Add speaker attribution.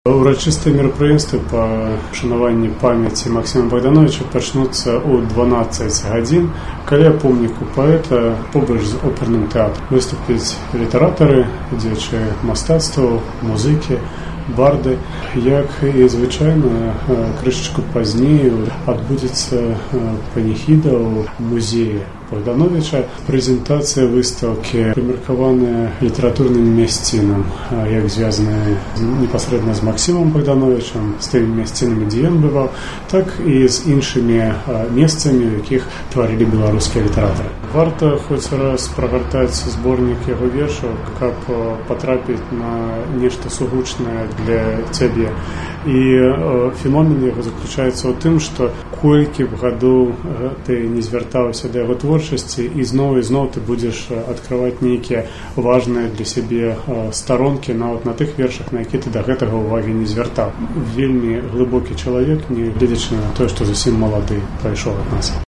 Speaker 1: Урачыстыя мерапрыемствы па шанаванні памяці Максіма Богдановича пачнуцца ў 12 гадзін, каля помніку паэта побач з оперным тэатрам. Выступяць літаратары, дзеячы мастацтваў, музыкі, барды. Як і звычайна, крышачку пазней адбудзецца паніхіда ў музеі Богдановича. Прэзентацыя выстаўкі прымеркаваная літаратурным мясцінам, як звязаныя непасрэдна з Максімам Богдановичам, з тымі мясцінамі, дзе ён бываў, так і з іншымі месцамі, у якіх тварылі беларускія літаратары. Варта хоць раз прагартаць зборнік яго вершаў, каб патрапіць на нешта сугучнае для цябе. І феномен яго заключаецца ў тым, што колькі б гадоў ты не звяртаўся да яго творчасці, і зноў ты будзеш адкрываць нейкія важныя для сябе старонкі нават на тых вершах, на які ты да гэтага ўвагі не звяртаў. Вельмі глыбокі чалавек, не гледзячы на тое, што зусім малады пайшоў ад нас.